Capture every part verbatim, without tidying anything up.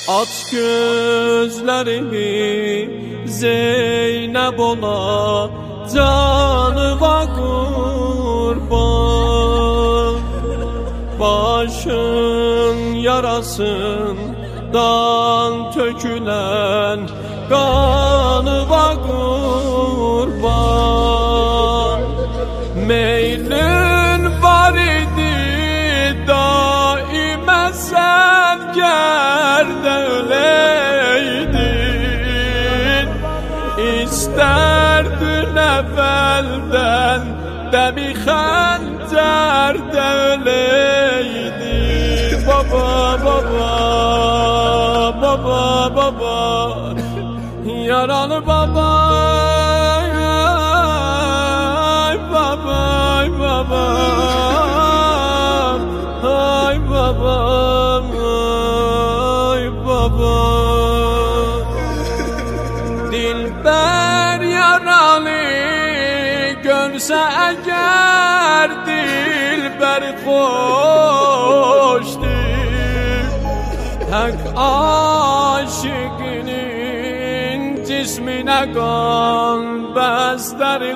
Aç gözlerimi Zeynep ola, canıma kurban. Başın yarasından tökülen kanıma kurban. Meylin var idi daime sen gerde öleydin. İsterdin evvelden demi xəncərdə öleydin. Baba baba baba baba yaralı baba, ay baba ay baba ay baba ay baba. Dilber yaralı görsə əgər, dilber xoşdur. Hak aşıqının cisminə qan bəsləri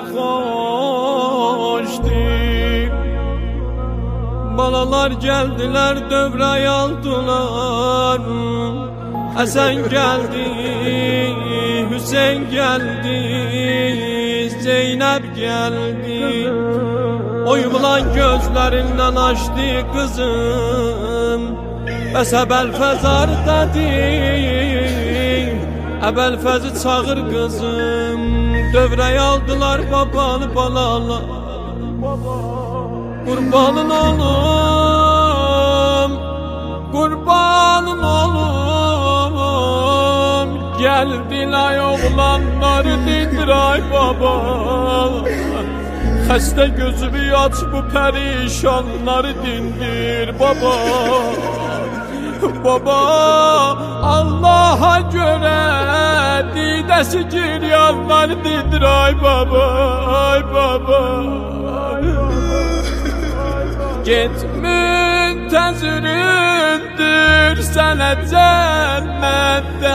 xoşdur. Balalar geldiler dövrəy aldılar. Həsən geldi, Hüseyin geldi, Zeynep geldi. Oyulan gözlerinden açtı kızım. Bəs Əbəlfəz hardadır? Əbəlfəzi çağır kızım. Dövrəy aldılar babalı balalar. Kurbanın olum, kurbanın olum. Geldiler oğlanlar dindir ay baba. Xəstə gözümü aç bu perişanları dindir baba. Baba Allah'a göre didəsi giryanlar dindir ay baba, ay baba. Get müntəzirindür sənə cənnətdə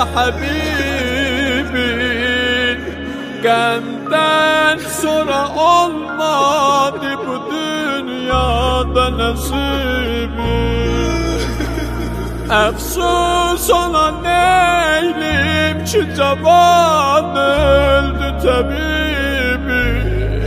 Habibin. Qəmdən sonra olmadı bu dünyada nasibim. Əfsus ona neylim ki cavan öldü təbibim.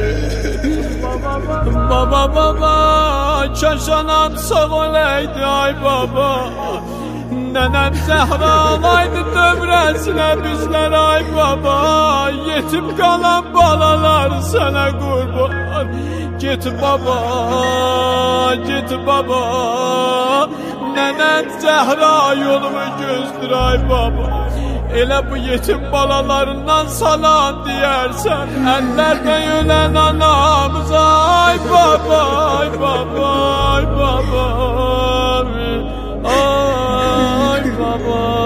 Baba baba kaşanan sağ olaydı ay baba. Nenem Zəhralaydı dövrəsinə bizlər ay baba. Yetim qalan balalar sənə qurban. Git baba, git baba. Nenem Zəhra yolumu gözdür ay baba. Elə bu yetim balalarından salan deyərsən, əllərdə ölən anamıza ay baba, ay baba, ay baba, ay baba.